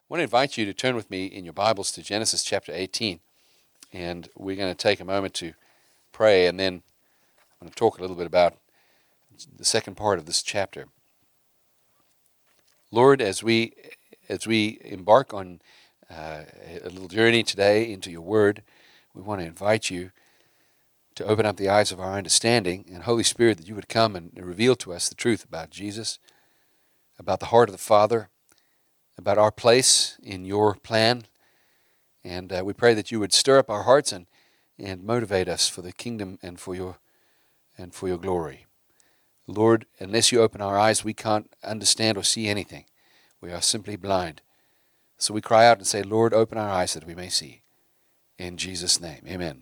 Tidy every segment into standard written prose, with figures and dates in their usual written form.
want to invite you to turn with me in your Bibles to Genesis chapter 18, and we're going to take a moment to pray, and then I'm going to talk a little bit about the second part of this chapter. Lord, as we embark on a little journey today into your Word, we want to invite you to open up the eyes of our understanding, and Holy Spirit, that you would come and reveal to us the truth about Jesus, about the heart of the Father, about our place in your plan, and we pray that you would stir up our hearts and motivate us for the kingdom and for your glory. Lord, unless you open our eyes, we can't understand or see anything. We are simply blind. So we cry out and say, Lord, open our eyes that we may see. In Jesus' name, amen.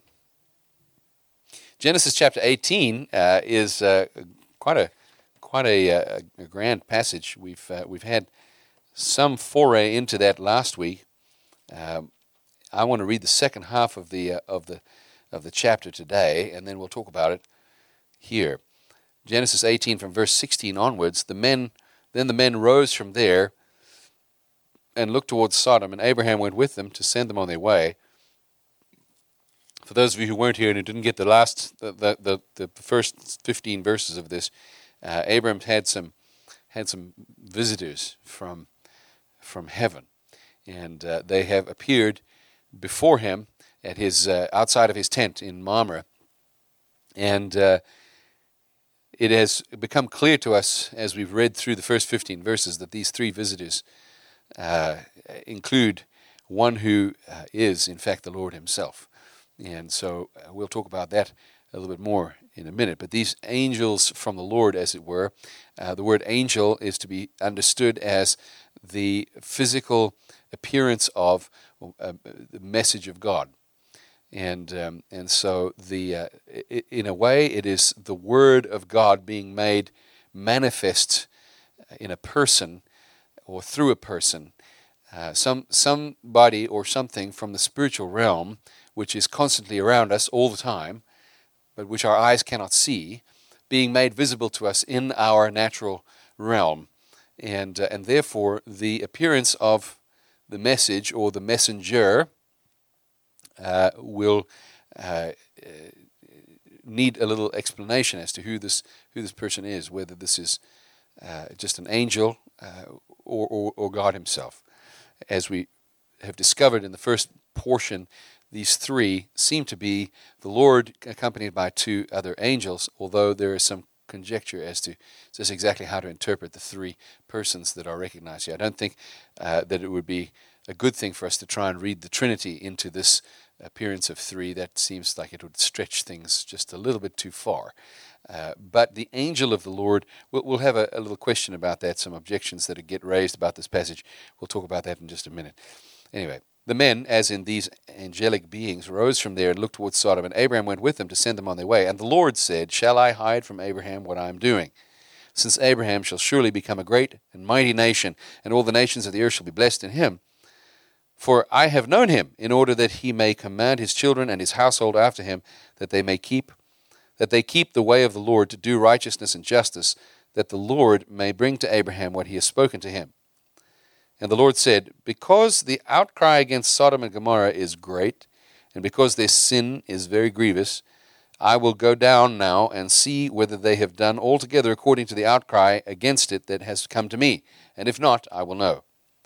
Genesis chapter 18 is quite a grand passage. We've had some foray into that last week. I want to read the second half of the chapter today, and then we'll talk about it here. Genesis 18 from verse 16 onwards. Then the men rose from there and looked towards Sodom, and Abraham went with them to send them on their way. For those of you who weren't here and who didn't get the first 15 verses of this, Abraham had some visitors from heaven, and they have appeared before him at his outside of his tent in Mamre, and it has become clear to us as we've read through the first 15 verses that these three visitors include one who is in fact the Lord himself, and so we'll talk about that a little bit more in a minute. But these angels from the Lord, as it were, the word angel is to be understood as the physical appearance of the message of God, and so in a way it is the Word of God being made manifest in a person or through a person, somebody or something from the spiritual realm which is constantly around us all the time, but which our eyes cannot see, being made visible to us in our natural realm. And therefore, the appearance of the message or the messenger will need a little explanation as to who this person is, whether this is just an angel or God himself. As we have discovered in the first portion, these three seem to be the Lord accompanied by two other angels, although there is some conjecture as to just exactly how to interpret the three persons that are recognized here. I don't think that it would be a good thing for us to try and read the Trinity into this appearance of three. That seems like it would stretch things just a little bit too far. But the angel of the Lord, we'll have a little question about that, some objections that get raised about this passage. We'll talk about that in just a minute. Anyway, the men, as in these angelic beings, rose from there and looked towards Sodom, and Abraham went with them to send them on their way. And the Lord said, Shall I hide from Abraham what I am doing? Since Abraham shall surely become a great and mighty nation, and all the nations of the earth shall be blessed in him. For I have known him, in order that he may command his children and his household after him, that they keep the way of the Lord to do righteousness and justice, that the Lord may bring to Abraham what he has spoken to him. And the Lord said, Because the outcry against Sodom and Gomorrah is great, and because their sin is very grievous, I will go down now and see whether they have done altogether according to the outcry against it that has come to me, and if not, I will know.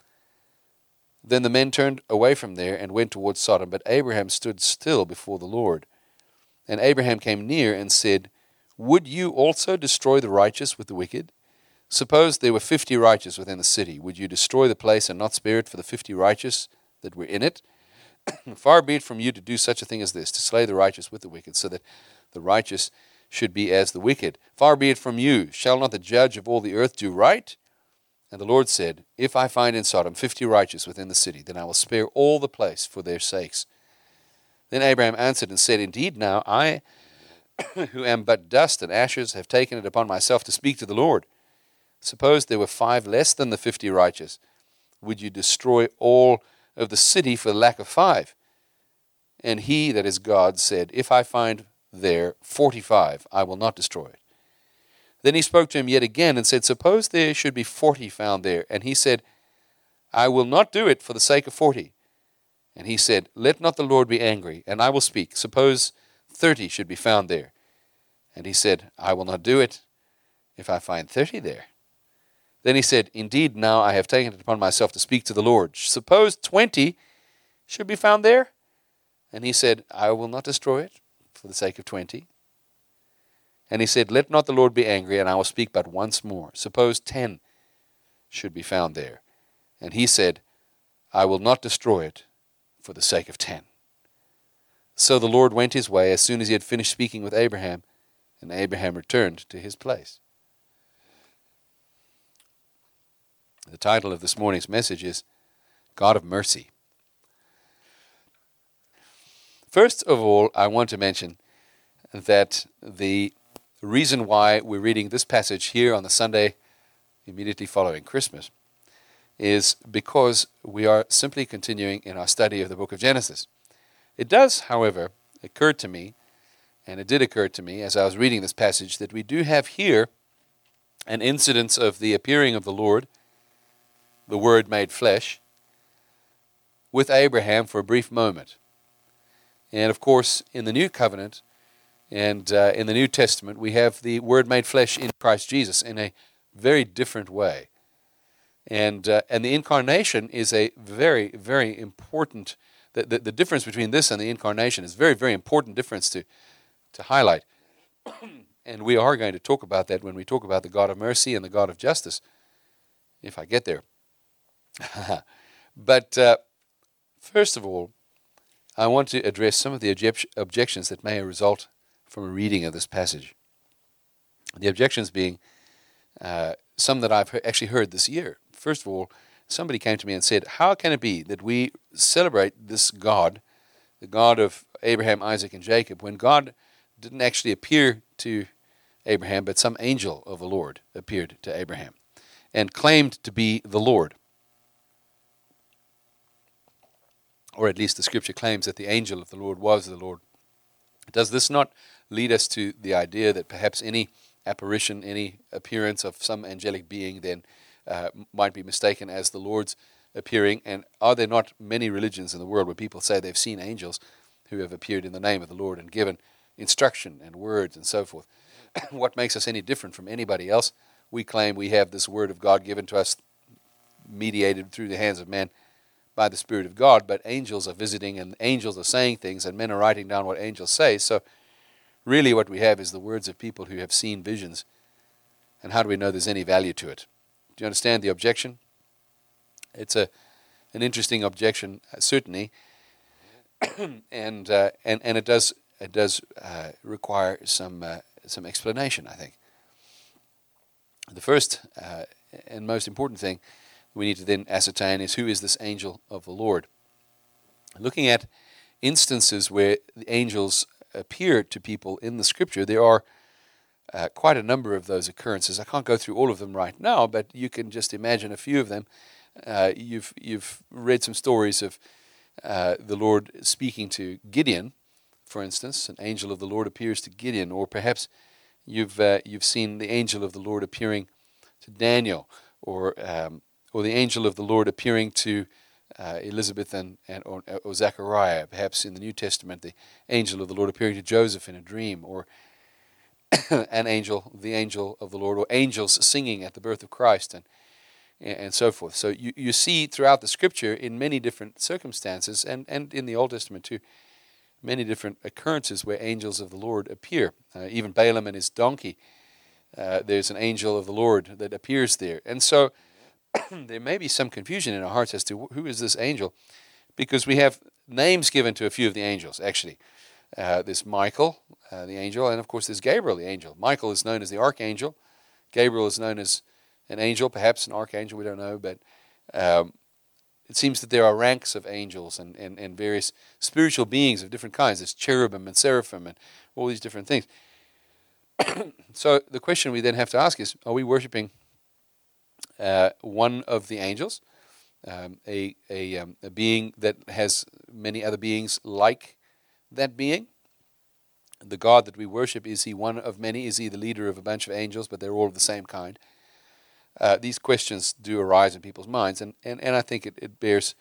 Then the men turned away from there and went towards Sodom, but Abraham stood still before the Lord. And Abraham came near and said, Would you also destroy the righteous with the wicked? Suppose there were 50 righteous within the city. Would you destroy the place and not spare it for the 50 righteous that were in it? Far be it from you to do such a thing as this, to slay the righteous with the wicked, so that the righteous should be as the wicked. Far be it from you. Shall not the judge of all the earth do right? And the Lord said, If I find in Sodom 50 righteous within the city, then I will spare all the place for their sakes. Then Abraham answered and said, Indeed now I, who am but dust and ashes, have taken it upon myself to speak to the Lord. Suppose there were 5 less than the 50 righteous. Would you destroy all of the city for the lack of 5? And he, that is God, said, If I find there 45, I will not destroy it. Then he spoke to him yet again and said, Suppose there should be 40 found there. And he said, I will not do it for the sake of 40. And he said, Let not the Lord be angry, and I will speak. Suppose 30 should be found there. And he said, I will not do it if I find 30 there. Then he said, Indeed, now I have taken it upon myself to speak to the Lord. Suppose 20 should be found there? And he said, I will not destroy it for the sake of 20. And he said, Let not the Lord be angry, and I will speak but once more. Suppose 10 should be found there. And he said, I will not destroy it for the sake of 10. So the Lord went his way as soon as he had finished speaking with Abraham, and Abraham returned to his place. The title of this morning's message is God of Mercy. First of all, I want to mention that the reason why we're reading this passage here on the Sunday immediately following Christmas is because we are simply continuing in our study of the book of Genesis. It does, however, occur to me, and it did occur to me as I was reading this passage, that we do have here an incidence of the appearing of the Lord, the Word made flesh, with Abraham for a brief moment. And of course, in the New Covenant and in the New Testament, we have the Word made flesh in Christ Jesus in a very different way. And the incarnation is a very, very important, the difference between this and the incarnation is a very, very important difference to highlight. And we are going to talk about that when we talk about the God of mercy and the God of justice, if I get there. But first of all, I want to address some of the objections that may result from a reading of this passage. The objections being some that I've actually heard this year. First of all, somebody came to me and said, how can it be that we celebrate this God, the God of Abraham, Isaac, and Jacob, when God didn't actually appear to Abraham, but some angel of the Lord appeared to Abraham and claimed to be the Lord? Or at least the scripture claims that the angel of the Lord was the Lord. Does this not lead us to the idea that perhaps any apparition, any appearance of some angelic being then might be mistaken as the Lord's appearing? And are there not many religions in the world where people say they've seen angels who have appeared in the name of the Lord and given instruction and words and so forth? What makes us any different from anybody else? We claim we have this word of God given to us, mediated through the hands of man by the Spirit of God, but angels are visiting and angels are saying things and men are writing down what angels say. So really what we have is the words of people who have seen visions. And how do we know there's any value to it? Do you understand the objection? It's an interesting objection, certainly, and it does require some explanation, I think. The first and most important thing we need to then ascertain is, who is this angel of the Lord? Looking at instances where the angels appear to people in the Scripture, there are quite a number of those occurrences. I can't go through all of them right now, but you can just imagine a few of them. You've read some stories of the Lord speaking to Gideon, for instance. An angel of the Lord appears to Gideon, or perhaps you've seen the angel of the Lord appearing to Daniel, or the angel of the Lord appearing to Elizabeth or Zechariah. Perhaps in the New Testament, the angel of the Lord appearing to Joseph in a dream, or the angel of the Lord, or angels singing at the birth of Christ, and so forth. So you see throughout the Scripture, in many different circumstances, and in the Old Testament too, many different occurrences where angels of the Lord appear. Even Balaam and his donkey, there's an angel of the Lord that appears there. And so there may be some confusion in our hearts as to who is this angel, because we have names given to a few of the angels, actually. There's Michael, the angel, and of course there's Gabriel, the angel. Michael is known as the archangel. Gabriel is known as an angel, perhaps an archangel, we don't know, but it seems that there are ranks of angels and various spiritual beings of different kinds. There's cherubim and seraphim and all these different things. So the question we then have to ask is, are we worshiping one of the angels, a being that has many other beings like that being? The God that we worship, is he one of many? Is he the leader of a bunch of angels, but they're all of the same kind? these questions do arise in people's minds, and I think it bears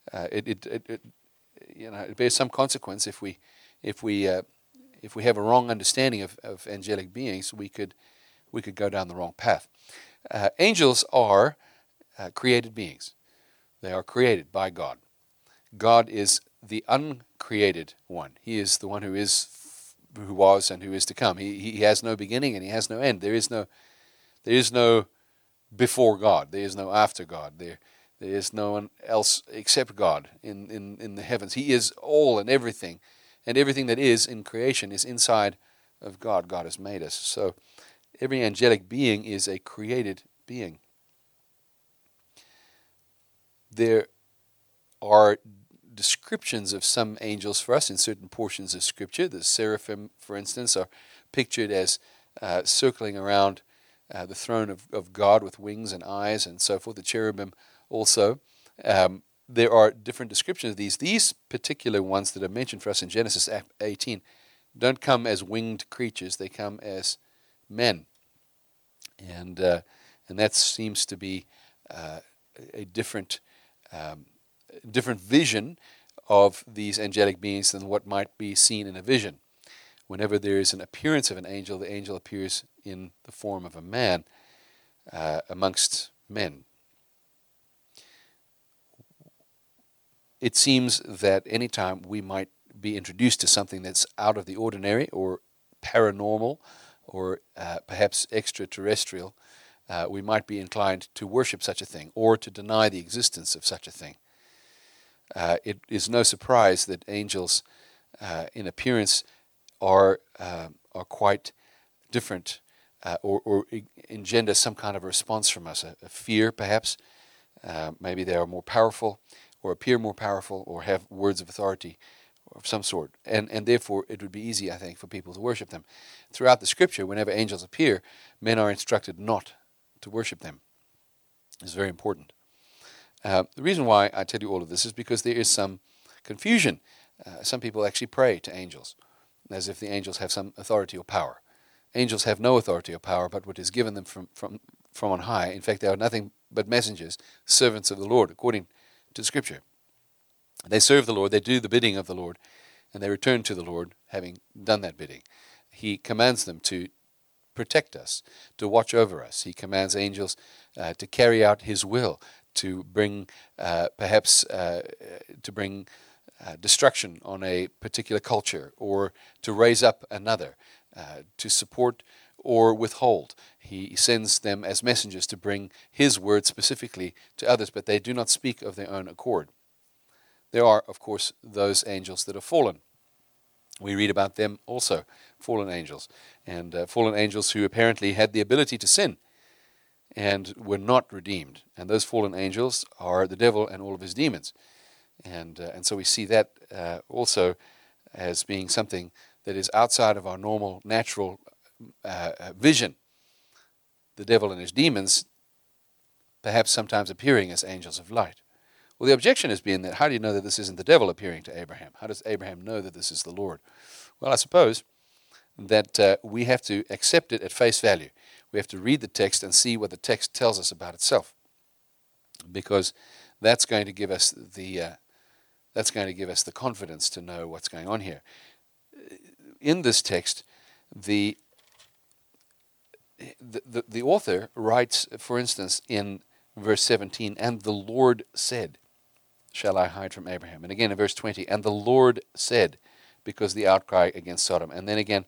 it bears some consequence if we have a wrong understanding of angelic beings. We could go down the wrong path. Angels are created beings. They are created by God. God is the uncreated one. He is the one who was, and who is to come. He has no beginning and he has no end. There is no before God. There is no after God. There is no one else except God in the heavens. He is all and everything that is in creation is inside of God. God has made us. So every angelic being is a created being. There are descriptions of some angels for us in certain portions of Scripture. The seraphim, for instance, are pictured as circling around the throne of God with wings and eyes and so forth. The cherubim also. There are different descriptions of these. These particular ones that are mentioned for us in Genesis 18 don't come as winged creatures. They come as men. And that seems to be a different vision of these angelic beings than what might be seen in a vision. Whenever there is an appearance of an angel, the angel appears in the form of a man amongst men. It seems that any time we might be introduced to something that's out of the ordinary or paranormal or perhaps extraterrestrial, we might be inclined to worship such a thing or to deny the existence of such a thing. It is no surprise that angels in appearance are quite different or engender some kind of a response from us, a fear perhaps. Maybe they are more powerful or appear more powerful or have words of authority of some sort. And therefore it would be easy, I think, for people to worship them. Throughout the Scripture, whenever angels appear, men are instructed not to worship them. It's very important. The reason why I tell you all of this is because there is some confusion. Some people actually pray to angels, as if the angels have some authority or power. Angels have no authority or power but what is given them from on high. In fact, they are nothing but messengers, servants of the Lord, according to Scripture. They serve the Lord, they do the bidding of the Lord, and they return to the Lord having done that bidding. He commands them to protect us, to watch over us. He commands angels to carry out His will, to bring destruction on a particular culture, or to raise up another, to support or withhold. He sends them as messengers to bring His word specifically to others, but they do not speak of their own accord. There are, of course, those angels that are fallen. We read about them also, fallen angels, and fallen angels who apparently had the ability to sin and were not redeemed. And those fallen angels are the devil and all of his demons. And so we see that also as being something that is outside of our normal, natural vision. The devil and his demons perhaps sometimes appearing as angels of light. Well, the objection has been that how do you know that this isn't the devil appearing to Abraham? How does Abraham know that this is the Lord? Well, I suppose that we have to accept it at face value. We have to read the text and see what the text tells us about itself, because that's going to give us the confidence to know what's going on here. In this text, the author writes, for instance, in verse 17, "And the Lord said, shall I hide from Abraham?" And again in verse 20, "And the Lord said," because the outcry against Sodom. And then again,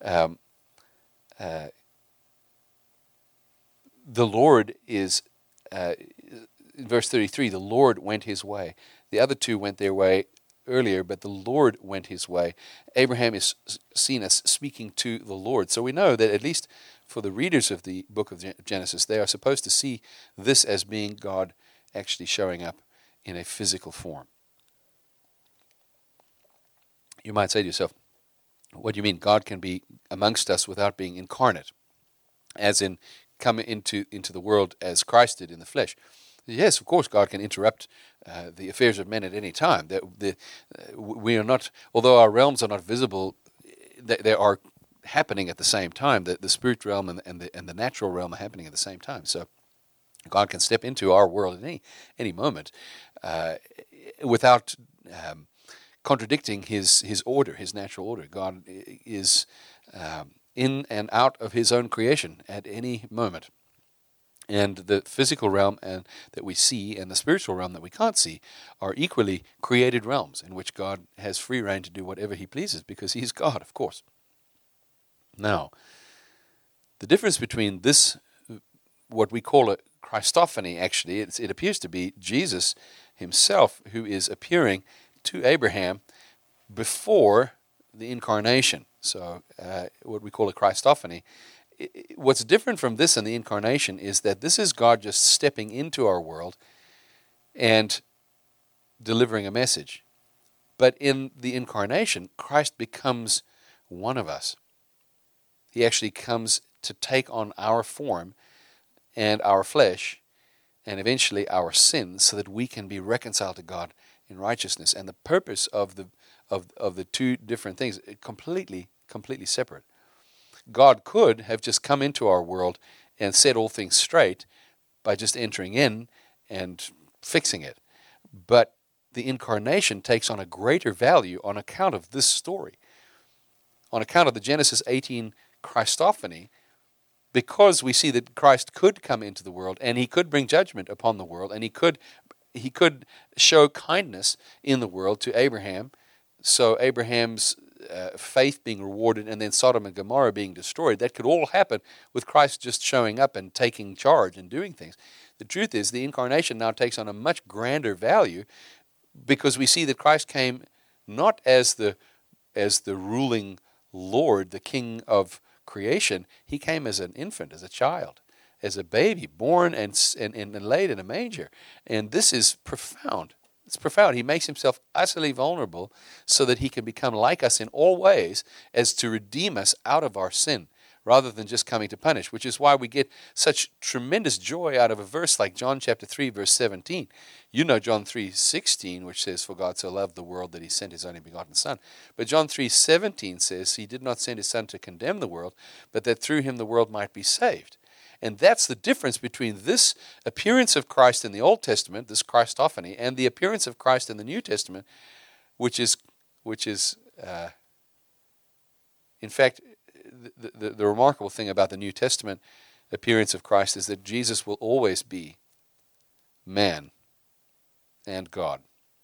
the Lord is, in verse 33, the Lord went his way. The other two went their way earlier, but the Lord went his way. Abraham is seen as speaking to the Lord. So we know that at least for the readers of the book of Genesis, they are supposed to see this as being God actually showing up in a physical form. You might say to yourself, what do you mean God can be amongst us without being incarnate, as in come into the world as Christ did in the flesh? Yes, of course, God can interrupt the affairs of men at any time. We are not, although our realms are not visible, they are happening at the same time. The spirit realm and the natural realm are happening at the same time. So God can step into our world at any moment without contradicting his order, his natural order. God is in and out of his own creation at any moment. And the physical realm that we see and the spiritual realm that we can't see are equally created realms in which God has free reign to do whatever he pleases because he's God, of course. Now, the difference between this, what we call a Christophany, actually, it appears to be Jesus himself who is appearing to Abraham before the incarnation. So what we call a Christophany. What's different from this and the incarnation is that this is God just stepping into our world and delivering a message. But in the incarnation, Christ becomes one of us. He actually comes to take on our form and our flesh and eventually our sins so that we can be reconciled to God in righteousness. And the purpose of the two different things completely separate. God could have just come into our world and set all things straight by just entering in and fixing it. But the incarnation takes on a greater value on account of this story, on account of the Genesis 18 Christophany, because we see that Christ could come into the world and he could bring judgment upon the world and he could show kindness in the world to Abraham. So Abraham's faith being rewarded and then Sodom and Gomorrah being destroyed, that could all happen with Christ just showing up and taking charge and doing things. The truth is the incarnation now takes on a much grander value because we see that Christ came not as the ruling Lord, the King of creation. He came as an infant, as a child, as a baby, born and laid in a manger. And this is profound. It's profound. He makes himself utterly vulnerable so that he can become like us in all ways as to redeem us out of our sin rather than just coming to punish, which is why we get such tremendous joy out of a verse like John chapter 3, verse 17. You know John 3:16, which says, "For God so loved the world that he sent his only begotten Son." But John 3:17 says, "He did not send his Son to condemn the world, but that through him the world might be saved." And that's the difference between this appearance of Christ in the Old Testament, this Christophany, and the appearance of Christ in the New Testament, which is in fact, the remarkable thing about the New Testament appearance of Christ is that Jesus will always be man and God.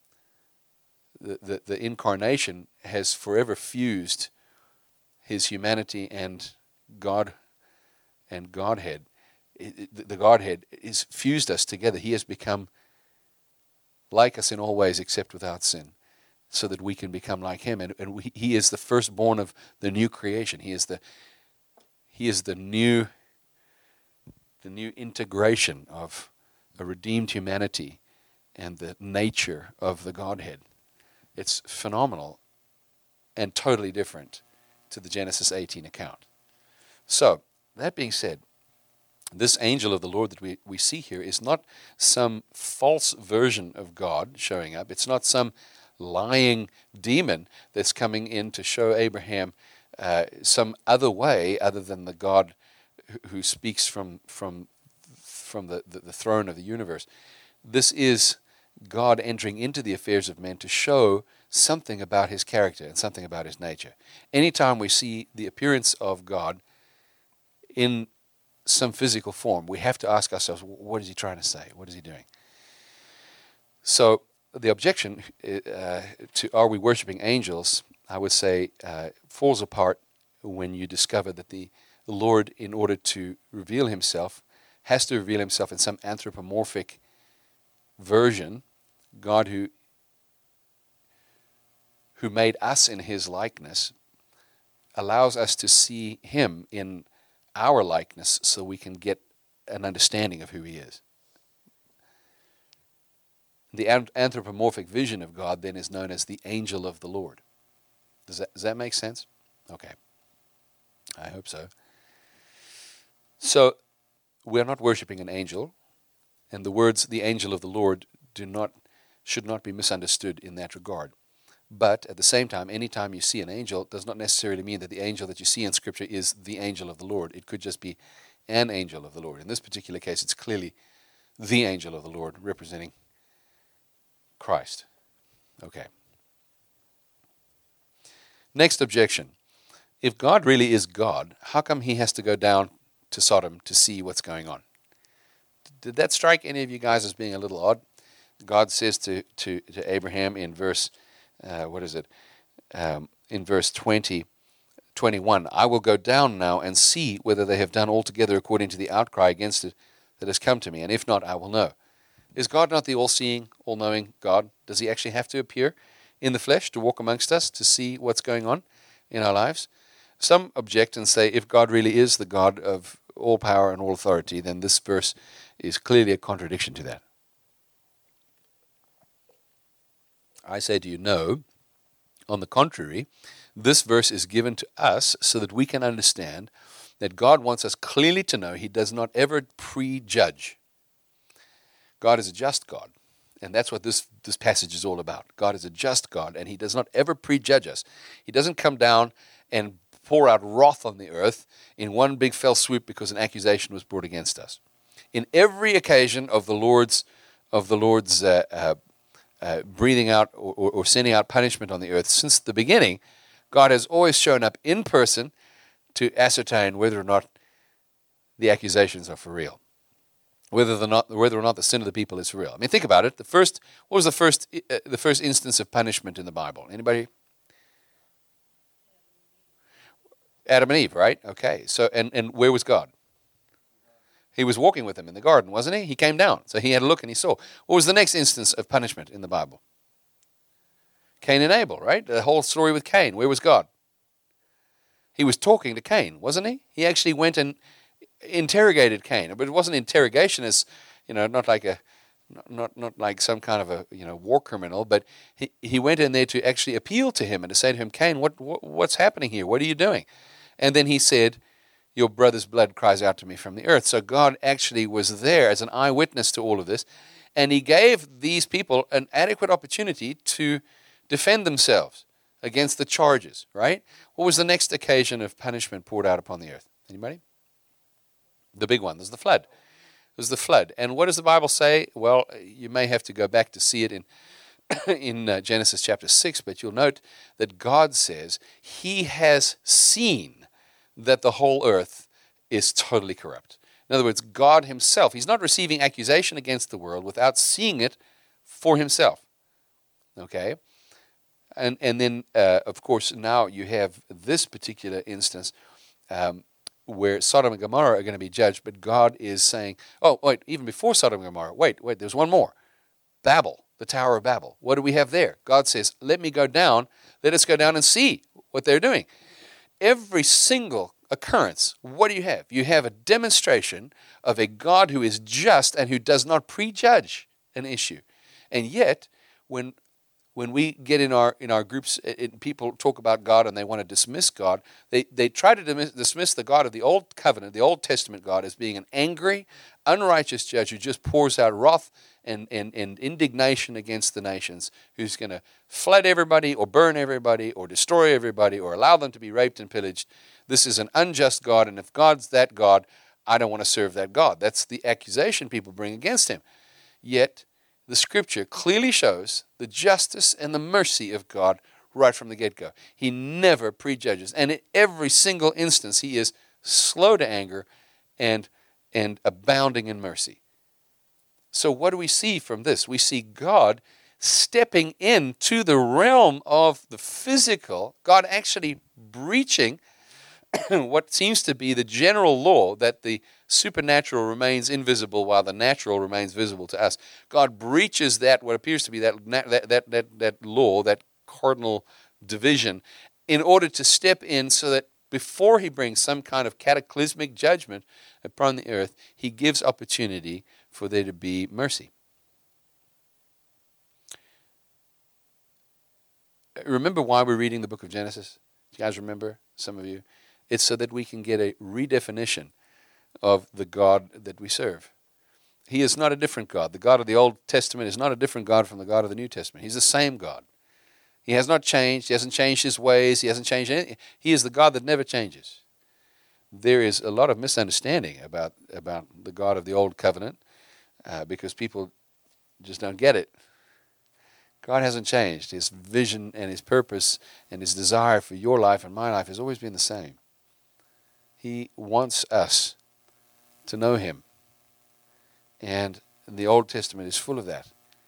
The incarnation has forever fused his humanity and God and Godhead. The Godhead is fused us together. He has become like us in all ways except without sin, so that we can become like him. And he is the firstborn of the new creation. He is the new integration of a redeemed humanity and the nature of the Godhead. It's phenomenal and totally different to the Genesis 18 account. So, that being said, this angel of the Lord that we see here is not some false version of God showing up. It's not some lying demon that's coming in to show Abraham some other way other than the God who speaks from the throne of the universe. This is God entering into the affairs of men to show something about his character and something about his nature. Anytime we see the appearance of God in some physical form, we have to ask ourselves, what is he trying to say? What is he doing? So the objection to are we worshiping angels, I would say, falls apart when you discover that the Lord, in order to reveal himself, has to reveal himself in some anthropomorphic version. God who made us in his likeness allows us to see him in our likeness so we can get an understanding of who he is. The anthropomorphic vision of God then is known as the angel of the Lord. Does that make sense? Okay. I hope so. So, we're not worshiping an angel, and the words "the angel of the Lord" should not be misunderstood in that regard. But at the same time, anytime you see an angel, does not necessarily mean that the angel that you see in Scripture is the angel of the Lord. It could just be an angel of the Lord. In this particular case, it's clearly the angel of the Lord representing Christ. Okay. Next objection. If God really is God, how come he has to go down to Sodom to see what's going on? Did that strike any of you guys as being a little odd? God says to Abraham in verse, in verse 21, I will go down now and see whether they have done altogether according to the outcry against it that has come to me, and if not, I will know. Is God not the all-seeing, all-knowing God? Does he actually have to appear in the flesh to walk amongst us to see what's going on in our lives? Some object and say if God really is the God of all power and all authority, then this verse is clearly a contradiction to that. I say to you, no. On the contrary, this verse is given to us so that we can understand that God wants us clearly to know he does not ever prejudge. God is a just God, and that's what this passage is all about. God is a just God, and he does not ever prejudge us. He doesn't come down and pour out wrath on the earth in one big fell swoop because an accusation was brought against us. In every occasion of the Lord's breathing out or sending out punishment on the earth since the beginning, God has always shown up in person to ascertain whether or not the accusations are for real, whether or not the sin of the people is for real. I mean, think about it. What was the first instance of punishment in the Bible? Anybody? Adam and Eve, right? Okay. So, and where was God? He was walking with them in the garden, wasn't he? He came down. So he had a look and he saw. What was the next instance of punishment in the Bible? Cain and Abel, right? The whole story with Cain. Where was God? He was talking to Cain, wasn't he? He actually went and interrogated Cain. But it wasn't interrogation as, not like some kind of a war criminal, but he went in there to actually appeal to him and to say to him, Cain, what's happening here? What are you doing? And then he said, your brother's blood cries out to me from the earth. So God actually was there as an eyewitness to all of this, and he gave these people an adequate opportunity to defend themselves against the charges, right? What was the next occasion of punishment poured out upon the earth? Anybody? The big one. There's the flood. It was the flood. And what does the Bible say? Well, you may have to go back to see it in Genesis chapter 6, but you'll note that God says he has seen that the whole earth is totally corrupt. In other words, God himself, he's not receiving accusation against the world without seeing it for himself. Okay? And then, of course, now you have this particular instance where Sodom and Gomorrah are going to be judged, but God is saying, oh, wait, even before Sodom and Gomorrah, wait, there's one more. Babel, the Tower of Babel. What do we have there? God says, let us go down and see what they're doing. Every single occurrence, what do you have? You have a demonstration of a God who is just and who does not prejudge an issue. And yet, when we get in our groups, people talk about God and they want to dismiss God, they try to dismiss the God of the Old Covenant, the Old Testament God, as being an angry, unrighteous judge who just pours out wrath and indignation against the nations, who's going to flood everybody or burn everybody or destroy everybody or allow them to be raped and pillaged. This is an unjust God, and if God's that God, I don't want to serve that God. That's the accusation people bring against him. Yet, the Scripture clearly shows the justice and the mercy of God right from the get-go. He never prejudges, and in every single instance, he is slow to anger and abounding in mercy. So what do we see from this? We see God stepping into the realm of the physical, God actually breaching what seems to be the general law that the supernatural remains invisible while the natural remains visible to us. God breaches what appears to be that law, that cardinal division, in order to step in so that before he brings some kind of cataclysmic judgment upon the earth, he gives opportunity for there to be mercy. Remember why we're reading the book of Genesis? Do you guys remember? Some of you. It's so that we can get a redefinition of the God that we serve. He is not a different God. The God of the Old Testament is not a different God from the God of the New Testament. He's the same God. He has not changed. He hasn't changed his ways. He hasn't changed anything. He is the God that never changes. There is a lot of misunderstanding about the God of the Old Covenant because people just don't get it. God hasn't changed. His vision and his purpose and his desire for your life and my life has always been the same. He wants us to know him. And the Old Testament is full of that.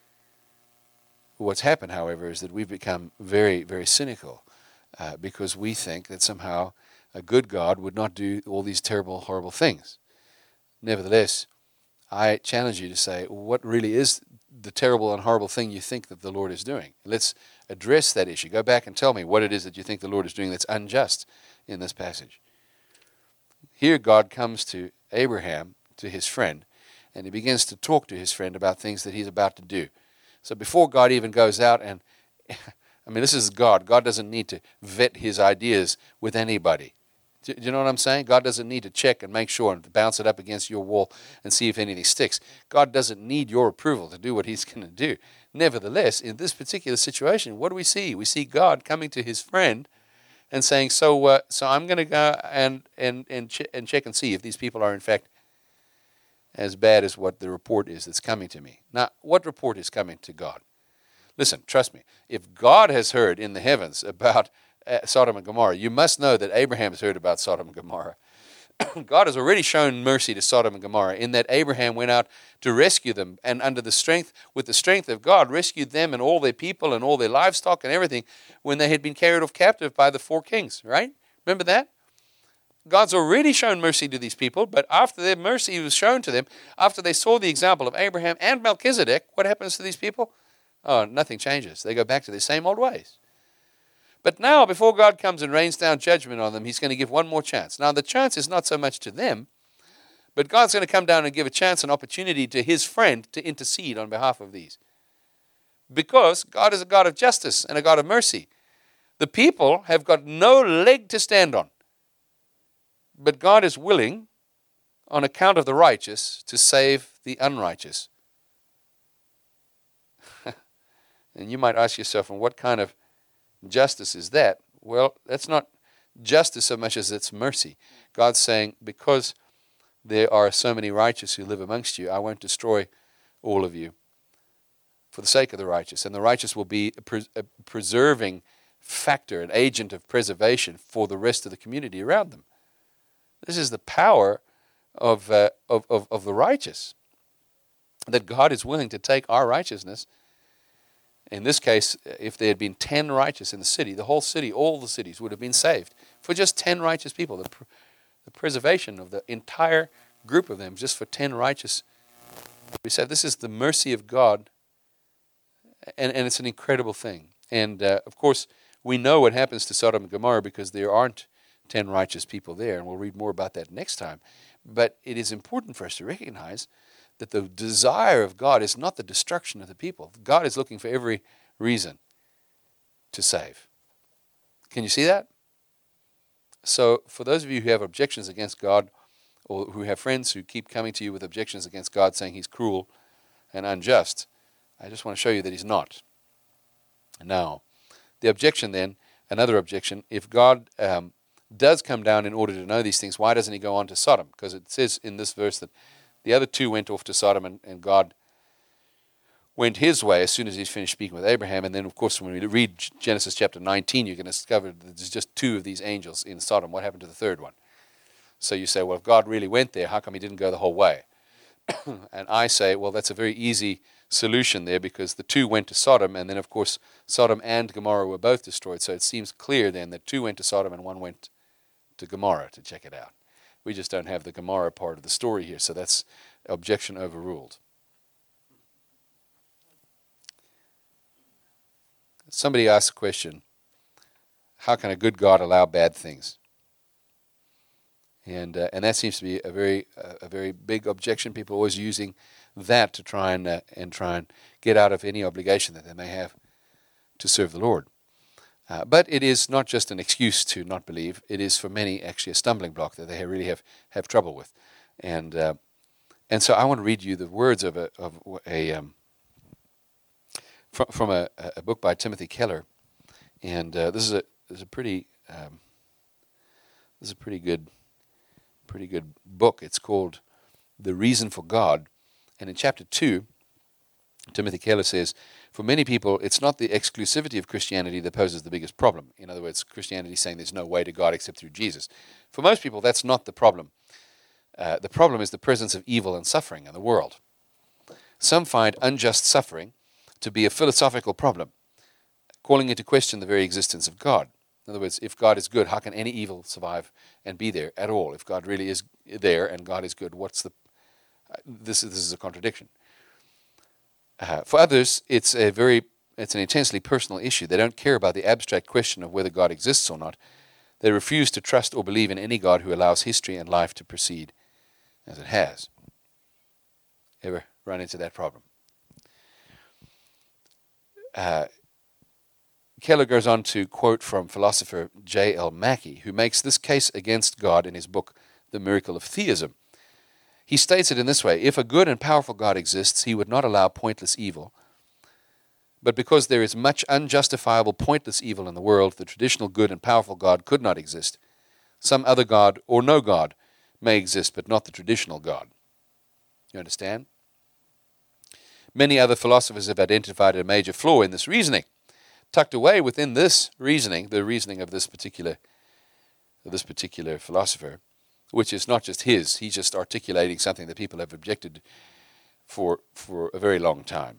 What's happened, however, is that we've become very, very cynical because we think that somehow a good God would not do all these terrible, horrible things. Nevertheless, I challenge you to say, what really is the terrible and horrible thing you think that the Lord is doing? Let's address that issue. Go back and tell me what it is that you think the Lord is doing that's unjust in this passage. Here God comes to Abraham, to his friend, and he begins to talk to his friend about things that he's about to do. So before God even goes out and, this is God. God doesn't need to vet his ideas with anybody. Do you know what I'm saying? God doesn't need to check and make sure and bounce it up against your wall and see if anything sticks. God doesn't need your approval to do what he's going to do. Nevertheless, in this particular situation, what do we see? We see God coming to his friend and saying, so I'm going to go and check and see if these people are in fact as bad as what the report is that's coming to me. Now, what report is coming to God? Listen, trust me. If God has heard in the heavens about Sodom and Gomorrah, you must know that Abraham has heard about Sodom and Gomorrah. God has already shown mercy to Sodom and Gomorrah in that Abraham went out to rescue them, and with the strength of God, rescued them and all their people and all their livestock and everything when they had been carried off captive by the 4 kings, right? Remember that? God's already shown mercy to these people, but after their mercy was shown to them, after they saw the example of Abraham and Melchizedek, what happens to these people? Oh, nothing changes. They go back to their same old ways. But now, before God comes and rains down judgment on them, he's going to give one more chance. Now, the chance is not so much to them, but God's going to come down and give a chance, an opportunity to his friend to intercede on behalf of these. Because God is a God of justice and a God of mercy. The people have got no leg to stand on. But God is willing, on account of the righteous, to save the unrighteous. And you might ask yourself, and what kind of justice is that? Well, that's not justice so much as it's mercy. God's saying, because there are so many righteous who live amongst you, I won't destroy all of you for the sake of the righteous. And the righteous will be a preserving factor, an agent of preservation for the rest of the community around them. This is the power of the righteous, that God is willing to take our righteousness. In this case, if there had been 10 righteous in the city, the whole city, all the cities would have been saved for just 10 righteous people. The preservation of the entire group of them, just for 10 righteous. We said this is the mercy of God, and it's an incredible thing. And of course, we know what happens to Sodom and Gomorrah because there aren't 10 righteous people there, and we'll read more about that next time. But it is important for us to recognize that the desire of God is not the destruction of the people. God is looking for every reason to save. Can you see that? So for those of you who have objections against God, or who have friends who keep coming to you with objections against God, saying he's cruel and unjust, I just want to show you that he's not. Now, the objection then, another objection, if God does come down in order to know these things, why doesn't he go on to Sodom? Because it says in this verse that the other 2 went off to Sodom, and God went his way as soon as he's finished speaking with Abraham. And then, of course, when we read Genesis chapter 19, you can discover that there's just 2 of these angels in Sodom. What happened to the 3rd one? So you say, well, if God really went there, how come he didn't go the whole way? And I say, well, that's a very easy solution there, because the 2 went to Sodom, and then, of course, Sodom and Gomorrah were both destroyed. So it seems clear then that 2 went to Sodom and 1 went to Gomorrah to check it out. We just don't have the Gomorrah part of the story here, so that's objection overruled. Somebody asked a question, how can a good God allow bad things? And that seems to be a very big objection. People are always using that to try and get out of any obligation that they may have to serve the Lord. But it is not just an excuse to not believe. It is for many actually a stumbling block that they really have trouble with. And so I want to read you the words from a book by Timothy Keller, and this is a pretty good book. It's called The Reason for God, And in chapter 2, Timothy Keller says, for many people, it's not the exclusivity of Christianity that poses the biggest problem. In other words, Christianity is saying there's no way to God except through Jesus. For most people, that's not the problem. The problem is the presence of evil and suffering in the world. Some find unjust suffering to be a philosophical problem, calling into question the very existence of God. In other words, if God is good, how can any evil survive and be there at all? If God really is there and God is good, what's the... This is a contradiction. For others, it's an intensely personal issue. They don't care about the abstract question of whether God exists or not. They refuse to trust or believe in any God who allows history and life to proceed as it has. Ever run into that problem? Keller goes on to quote from philosopher J.L. Mackie, who makes this case against God in his book, The Miracle of Theism. He states it in this way: if a good and powerful God exists, he would not allow pointless evil. But because there is much unjustifiable pointless evil in the world, the traditional good and powerful God could not exist. Some other God or no God may exist, but not the traditional God. You understand? Many other philosophers have identified a major flaw in this reasoning. Tucked away within this reasoning, the reasoning of this particular philosopher, which is not just his, he's just articulating something that people have objected for a very long time.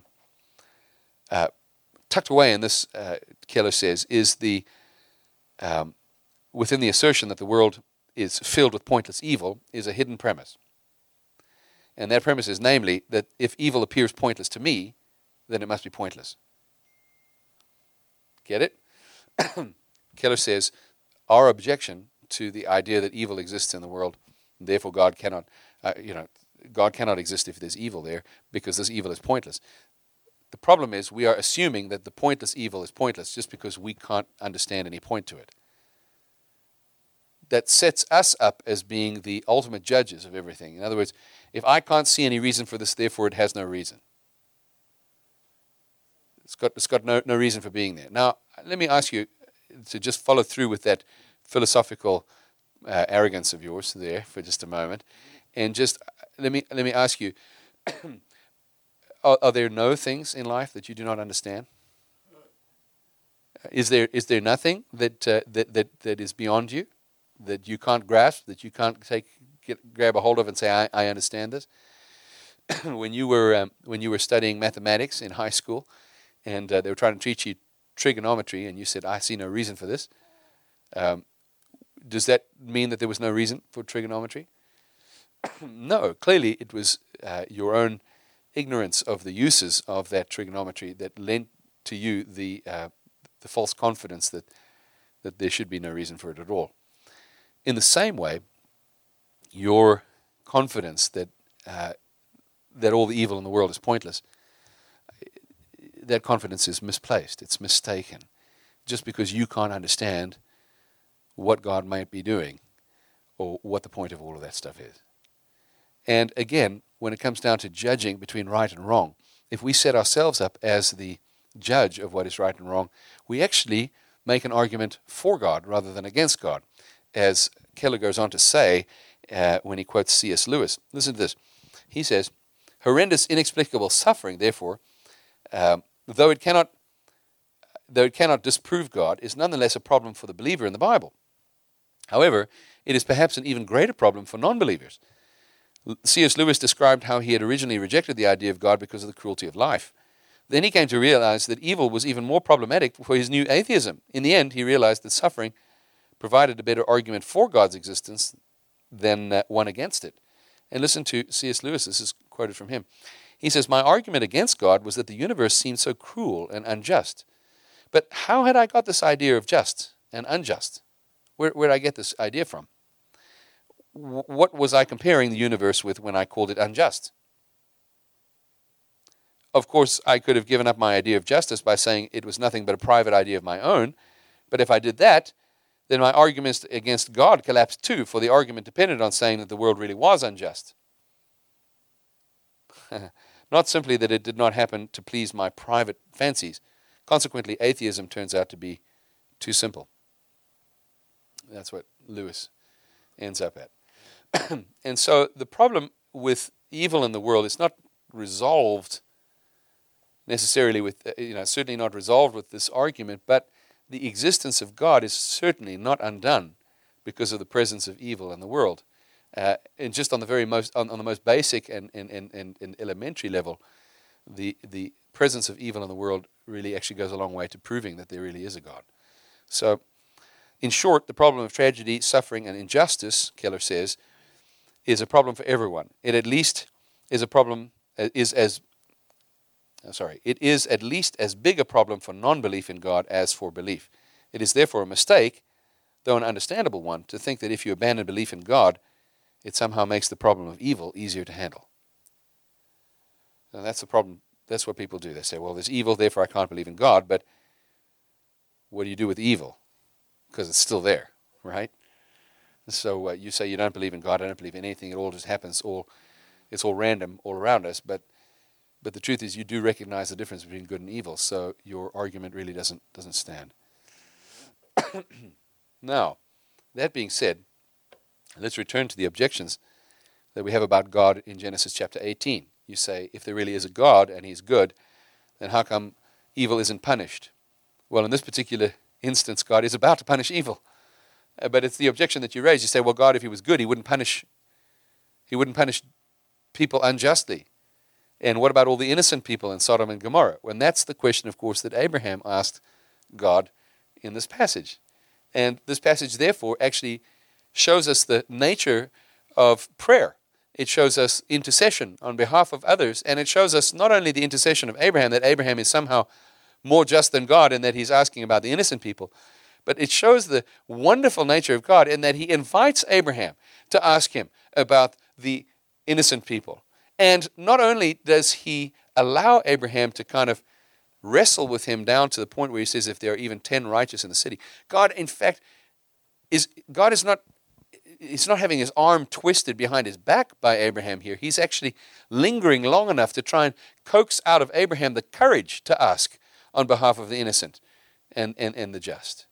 Tucked away in this, Keller says, is the within the assertion that the world is filled with pointless evil is a hidden premise. And that premise is namely that if evil appears pointless to me, then it must be pointless. Get it? Keller says, our objection to the idea that evil exists in the world, and therefore God cannot exist if there's evil there, because this evil is pointless. The problem is we are assuming that the pointless evil is pointless just because we can't understand any point to it. That sets us up as being the ultimate judges of everything. In other words, if I can't see any reason for this, therefore it has no reason. It's got no reason for being there. Now, let me ask you to just follow through with that philosophical arrogance of yours there for just a moment, and just let me ask you: are there no things in life that you do not understand? Is there nothing that is beyond you, that you can't grasp, that you can't grab a hold of and say, I understand this? When you were studying mathematics in high school, and they were trying to teach you trigonometry, and you said, I see no reason for this. Does that mean that there was no reason for trigonometry? No, clearly it was your own ignorance of the uses of that trigonometry that lent to you the false confidence that there should be no reason for it at all. In the same way, your confidence that all the evil in the world is pointless, that confidence is misplaced. It's mistaken. Just because you can't understand what God might be doing or what the point of all of that stuff is. And again, when it comes down to judging between right and wrong, if we set ourselves up as the judge of what is right and wrong, we actually make an argument for God rather than against God. As Keller goes on to say when he quotes C.S. Lewis. Listen to this. He says, horrendous, inexplicable suffering, therefore, though it cannot disprove God, is nonetheless a problem for the believer in the Bible. However, it is perhaps an even greater problem for non-believers. C.S. Lewis described how he had originally rejected the idea of God because of the cruelty of life. Then he came to realize that evil was even more problematic for his new atheism. In the end, he realized that suffering provided a better argument for God's existence than one against it. And listen to C.S. Lewis, this is quoted from him. He says, my argument against God was that the universe seemed so cruel and unjust. But how had I got this idea of just and unjust? Where did I get this idea from? What was I comparing the universe with when I called it unjust? Of course, I could have given up my idea of justice by saying it was nothing but a private idea of my own. But if I did that, then my arguments against God collapsed too, for the argument depended on saying that the world really was unjust. Not simply that it did not happen to please my private fancies. Consequently, atheism turns out to be too simple. That's what Lewis ends up at. And so the problem with evil in the world is not resolved necessarily with, certainly not resolved with this argument, but the existence of God is certainly not undone because of the presence of evil in the world. And just on the very most, on the most basic and elementary level, the presence of evil in the world really actually goes a long way to proving that there really is a God. So, in short, the problem of tragedy, suffering, and injustice, Keller says, is a problem for everyone. It at least is a problem, it is at least as big a problem for non-belief in God as for belief. It is therefore a mistake, though an understandable one, to think that if you abandon belief in God, it somehow makes the problem of evil easier to handle. And that's the problem. That's what people do. They say, well, there's evil, therefore I can't believe in God, but what do you do with evil? Because it's still there, right? So you say you don't believe in God, I don't believe in anything, it all just happens, it's all random all around us, but the truth is you do recognize the difference between good and evil, so your argument really doesn't stand. Now, that being said, let's return to the objections that we have about God in Genesis chapter 18. You say, if there really is a God and he's good, then how come evil isn't punished? Well, in this particular instance, God is about to punish evil. But it's the objection that you raise. You say, well, God, if he was good, he wouldn't punish people unjustly. And what about all the innocent people in Sodom and Gomorrah? Well, that's the question, of course, that Abraham asked God in this passage. And this passage, therefore, actually shows us the nature of prayer. It shows us intercession on behalf of others, and it shows us not only the intercession of Abraham, that Abraham is somehow more just than God in that he's asking about the innocent people, but it shows the wonderful nature of God in that he invites Abraham to ask him about the innocent people. And not only does he allow Abraham to kind of wrestle with him down to the point where he says, if there are even 10 righteous in the city, God, in fact, is not having his arm twisted behind his back by Abraham here. He's actually lingering long enough to try and coax out of Abraham the courage to ask on behalf of the innocent and the just.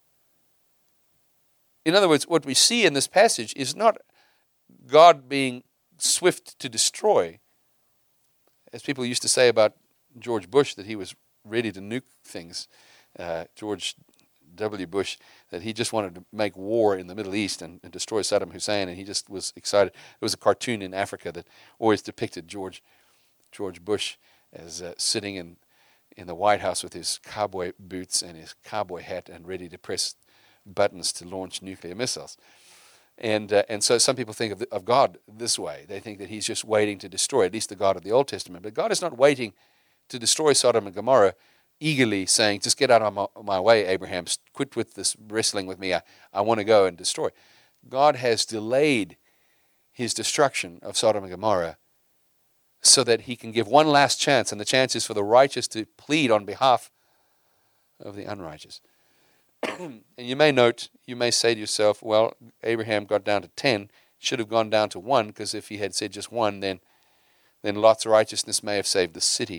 In other words, what we see in this passage is not God being swift to destroy, as people used to say about George Bush, that he was ready to nuke things. George W. Bush, that he just wanted to make war in the Middle East and destroy Saddam Hussein, and he just was excited. There was a cartoon in Africa that always depicted George Bush as sitting in the White House with his cowboy boots and his cowboy hat and ready to press buttons to launch nuclear missiles. And so some people think of God this way. They think that he's just waiting to destroy, at least the God of the Old Testament. But God is not waiting to destroy Sodom and Gomorrah, eagerly saying, just get out of my way, Abraham. Quit with this wrestling with me. I want to go and destroy. God has delayed his destruction of Sodom and Gomorrah so that he can give one last chance, and the chance is for the righteous to plead on behalf of the unrighteous. And you may say to yourself, well, Abraham got down to 10, should have gone down to 1, because if he had said just 1, then Lot's righteousness may have saved the city.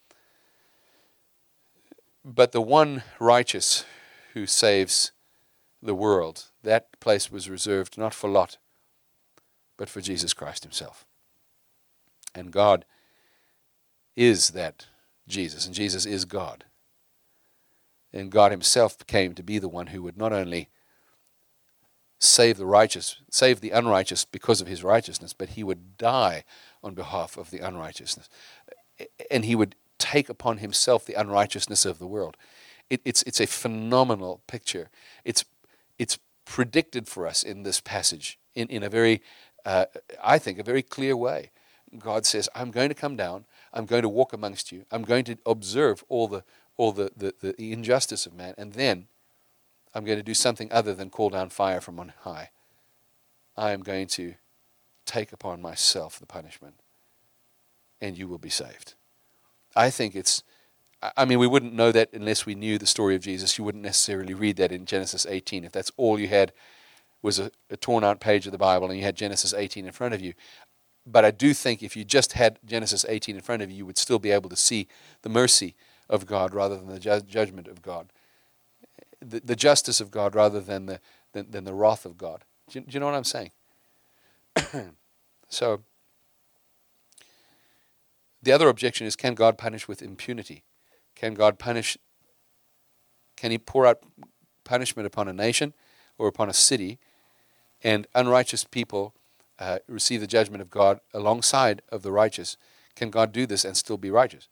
But the one righteous who saves the world, that place was reserved not for Lot, but for Jesus Christ himself. And God is that Jesus, and Jesus is God. And God himself came to be the one who would not only save the unrighteous because of his righteousness, but he would die on behalf of the unrighteousness. And he would take upon himself the unrighteousness of the world. It's a phenomenal picture. It's predicted for us in this passage in a very, I think, a very clear way. God says, I'm going to come down, I'm going to walk amongst you, I'm going to observe all the injustice of man, and then I'm going to do something other than call down fire from on high. I am going to take upon myself the punishment, and you will be saved. I think we wouldn't know that unless we knew the story of Jesus. You wouldn't necessarily read that in Genesis 18. If that's all you had was a torn out page of the Bible and you had Genesis 18 in front of you. But I do think if you just had Genesis 18 in front of you, you would still be able to see the mercy of God rather than the judgment of God, the justice of God rather than the wrath of God. Do you know what I'm saying? So The other objection is, can God punish with impunity? Can God punish? Can he pour out punishment upon a nation or upon a city, and unrighteous people receive the judgment of God alongside of the righteous? Can God do this and still be righteous?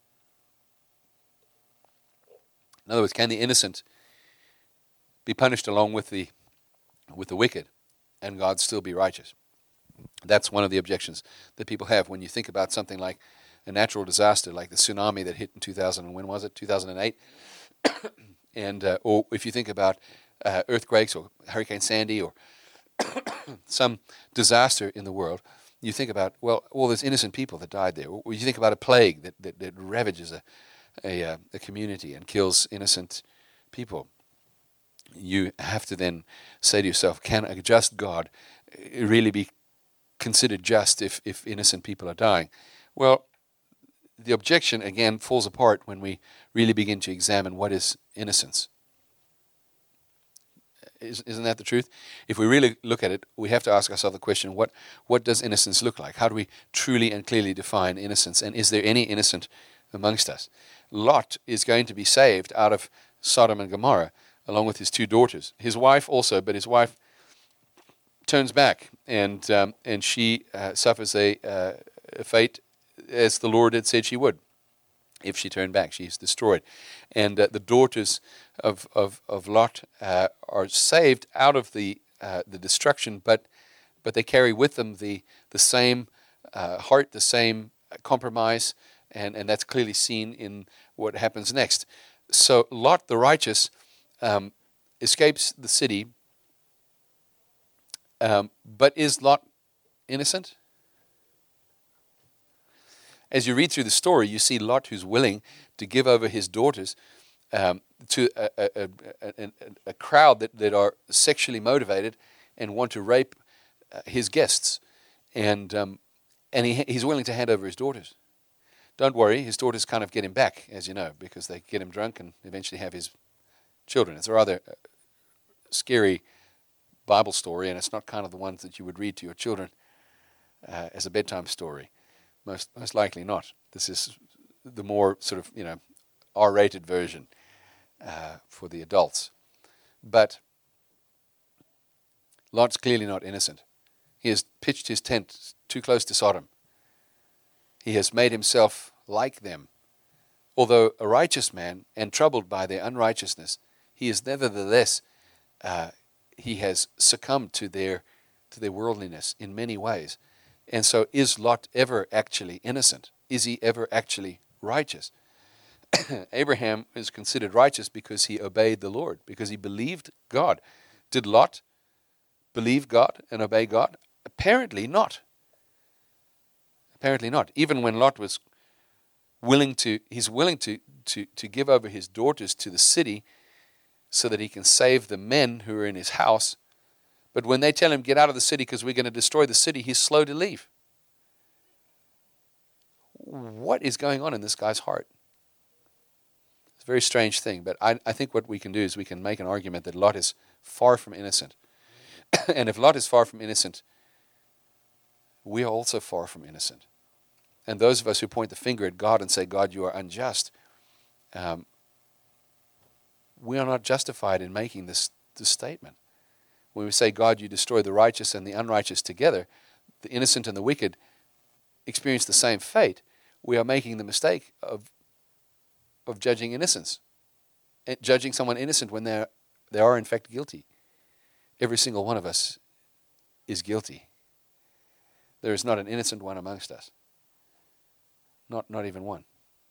In other words, can the innocent be punished along with the wicked, and God still be righteous? That's one of the objections that people have when you think about something like a natural disaster, like the tsunami that hit in 2000. When was it? 2008. And or if you think about earthquakes or Hurricane Sandy or some disaster in the world, you think about, well, all those innocent people that died there. Or you think about a plague that ravages a community and kills innocent people. You have to then say to yourself, can a just God really be considered just if innocent people are dying? Well, the objection, again, falls apart when we really begin to examine what is innocence. Isn't that the truth? If we really look at it, we have to ask ourselves the question, what does innocence look like? How do we truly and clearly define innocence? And is there any innocent amongst us? Lot is going to be saved out of Sodom and Gomorrah, along with his two daughters. His wife also, but his wife turns back, and she suffers a fate as the Lord had said she would. If she turned back, she's destroyed. And the daughters of Lot are saved out of the destruction, but they carry with them the same heart, the same compromise, and that's clearly seen in what happens next. So Lot, the righteous, escapes the city, but is Lot innocent? As you read through the story, you see Lot who's willing to give over his daughters to a crowd that are sexually motivated and want to rape his guests. And he's willing to hand over his daughters. Don't worry, his daughters kind of get him back, as you know, because they get him drunk and eventually have his children. It's a rather scary Bible story, and it's not kind of the ones that you would read to your children as a bedtime story. Most likely not. This is the more sort of, R-rated version for the adults. But Lot's clearly not innocent. He has pitched his tent too close to Sodom. He has made himself like them. Although a righteous man and troubled by their unrighteousness, he is nevertheless, he has succumbed to their worldliness in many ways. And so is Lot ever actually innocent? Is he ever actually righteous? Abraham is considered righteous because he obeyed the Lord, because he believed God. Did Lot believe God and obey God? Apparently not. Apparently not. Even when Lot was willing to give over his daughters to the city so that he can save the men who are in his house. But when they tell him, get out of the city because we're going to destroy the city, he's slow to leave. What is going on in this guy's heart? It's a very strange thing, but I think what we can do is we can make an argument that Lot is far from innocent. And if Lot is far from innocent, we are also far from innocent. And those of us who point the finger at God and say, God, you are unjust, we are not justified in making this statement. When we say, God, you destroy the righteous and the unrighteous together, the innocent and the wicked experience the same fate, we are making the mistake of judging innocence, and judging someone innocent when they are in fact guilty. Every single one of us is guilty. There is not an innocent one amongst us. Not even one.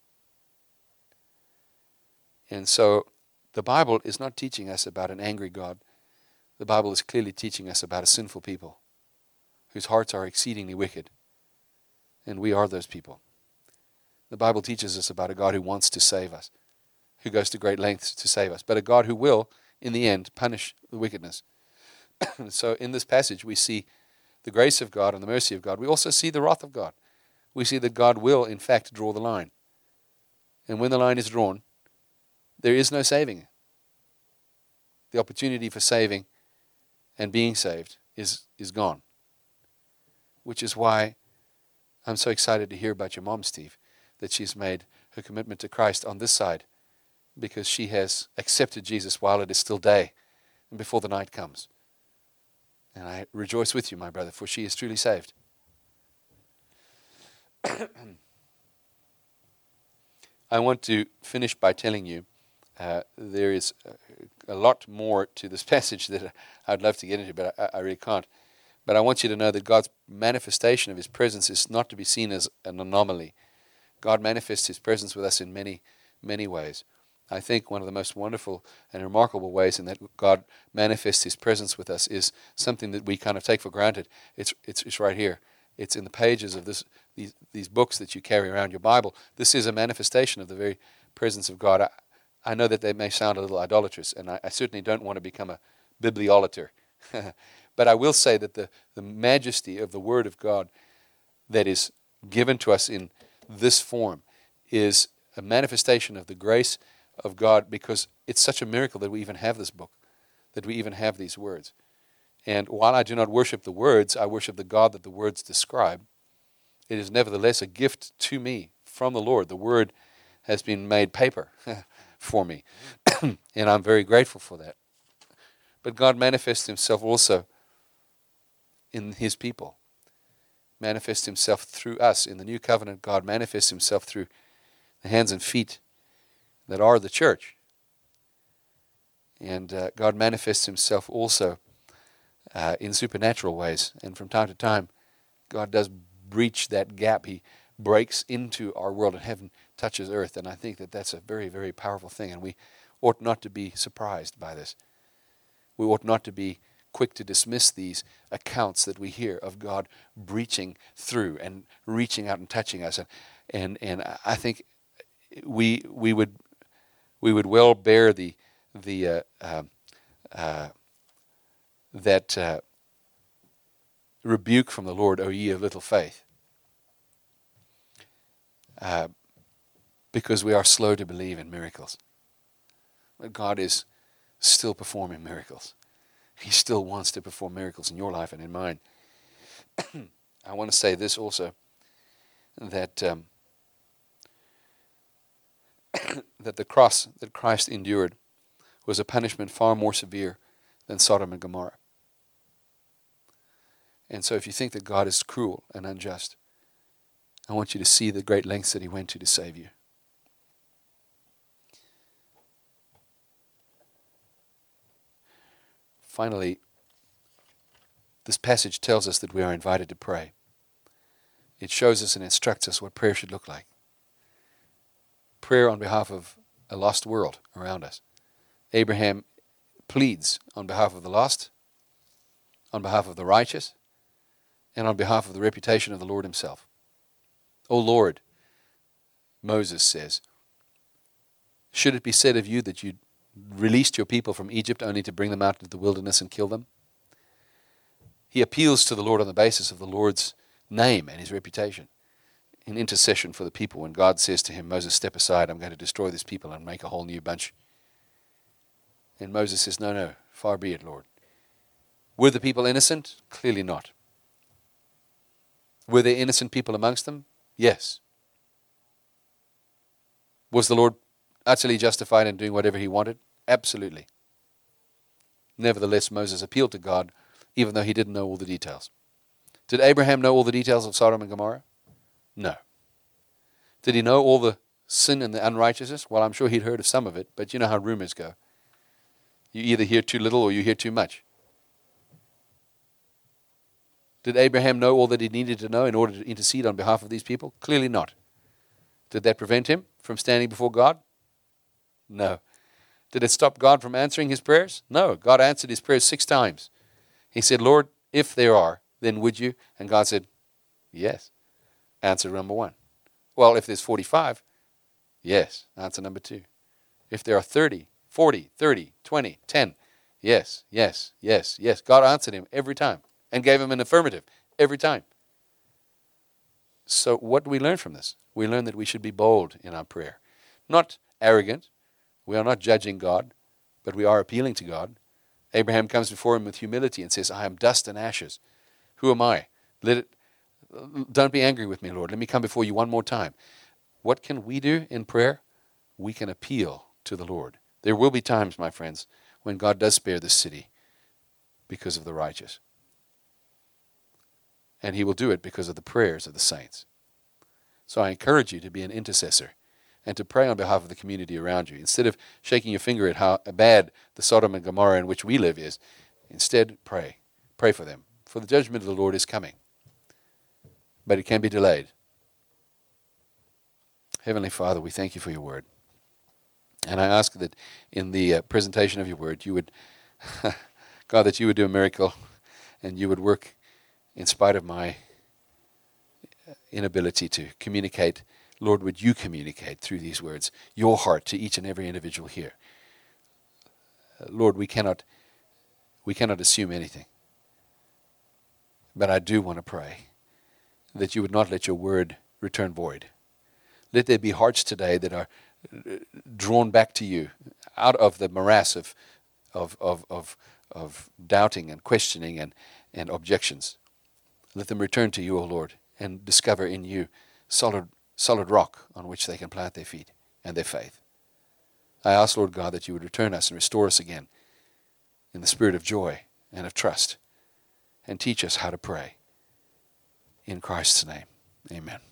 And so the Bible is not teaching us about an angry God. The Bible is clearly teaching us about a sinful people whose hearts are exceedingly wicked. And we are those people. The Bible teaches us about a God who wants to save us, who goes to great lengths to save us, but a God who will, in the end, punish the wickedness. So in this passage, we see the grace of God and the mercy of God. We also see the wrath of God. We see that God will, in fact, draw the line. And when the line is drawn, there is no saving. The opportunity for saving and being saved is gone. Which is why I'm so excited to hear about your mom, Steve. that she's made her commitment to Christ on this side, because she has accepted Jesus while it is still day and before the night comes. And I rejoice with you, my brother, for she is truly saved. I want to finish by telling you there is a lot more to this passage that I'd love to get into, but I really can't. But I want you to know that God's manifestation of His presence is not to be seen as an anomaly. God manifests His presence with us in many, many ways. I think one of the most wonderful and remarkable ways in that God manifests His presence with us is something that we kind of take for granted. It's right here. It's in the pages of these books that you carry around your Bible. This is a manifestation of the very presence of God. I know that they may sound a little idolatrous, and I certainly don't want to become a bibliolater. But I will say that the majesty of the Word of God that is given to us in this form is a manifestation of the grace of God, because it's such a miracle that we even have this book, that we even have these words. And while I do not worship the words, I worship the God that the words describe. It is nevertheless a gift to me from the Lord. The Word has been made paper for me, and I'm very grateful for that. But God manifests Himself also in His people, manifests Himself through us. In the New Covenant, God manifests Himself through the hands and feet that are the church. And God manifests Himself also in supernatural ways. And from time to time, God does breach that gap. He breaks into our world, and heaven touches earth. And I think that that's a very, very powerful thing. And we ought not to be surprised by this. We ought not to be quick to dismiss these accounts that we hear of God breaching through and reaching out and touching us. And I think we would well bear that rebuke from the Lord, O ye of little faith, because we are slow to believe in miracles. But God is still performing miracles. He still wants to perform miracles in your life and in mine. I want to say this also, that that the cross that Christ endured was a punishment far more severe than Sodom and Gomorrah. And so if you think that God is cruel and unjust, I want you to see the great lengths that He went to save you. Finally, this passage tells us that we are invited to pray. It shows us and instructs us what prayer should look like. Prayer on behalf of a lost world around us. Abraham pleads on behalf of the lost, on behalf of the righteous, and on behalf of the reputation of the Lord Himself. O Lord, Moses says, should it be said of you that you released your people from Egypt only to bring them out into the wilderness and kill them? He appeals to the Lord on the basis of the Lord's name and His reputation in intercession for the people. When God says to him, Moses, step aside, I'm going to destroy this people and make a whole new bunch. And Moses says, no, far be it, Lord. Were the people innocent? Clearly not. Were there innocent people amongst them? Yes. Was the Lord utterly justified in doing whatever He wanted? Absolutely. Nevertheless, Moses appealed to God, even though he didn't know all the details. Did Abraham know all the details of Sodom and Gomorrah? No. Did he know all the sin and the unrighteousness? Well, I'm sure he'd heard of some of it, but you know how rumors go. You either hear too little or you hear too much. Did Abraham know all that he needed to know in order to intercede on behalf of these people? Clearly not. Did that prevent him from standing before God? No. Did it stop God from answering his prayers? No. God answered his prayers 6 times. He said, Lord, if there are, then would you? And God said, yes. Answer number 1. Well, if there's 45, yes. Answer number 2. If there are 30, 40, 30, 20, 10, yes, yes, yes, yes. God answered him every time and gave him an affirmative every time. So what do we learn from this? We learn that we should be bold in our prayer. Not arrogant. We are not judging God, but we are appealing to God. Abraham comes before Him with humility and says, I am dust and ashes. Who am I? Don't be angry with me, Lord. Let me come before you one more time. What can we do in prayer? We can appeal to the Lord. There will be times, my friends, when God does spare this city because of the righteous. And he will do it because of the prayers of the saints. So I encourage you to be an intercessor and to pray on behalf of the community around you. Instead of shaking your finger at how bad the Sodom and Gomorrah in which we live is, instead pray. Pray for them. For the judgment of the Lord is coming. But it can be delayed. Heavenly Father, we thank you for your word. And I ask that in the presentation of your word, you would, God, that you would do a miracle and you would work in spite of my inability to communicate. Lord, would you communicate through these words your heart to each and every individual here? Lord, we cannot assume anything. But I do want to pray that you would not let your word return void. Let there be hearts today that are drawn back to you out of the morass of doubting and questioning and objections. Let them return to you, O Lord, and discover in you solid rock on which they can plant their feet and their faith. I ask, Lord God, that you would return us and restore us again in the spirit of joy and of trust, and teach us how to pray. In Christ's name, amen.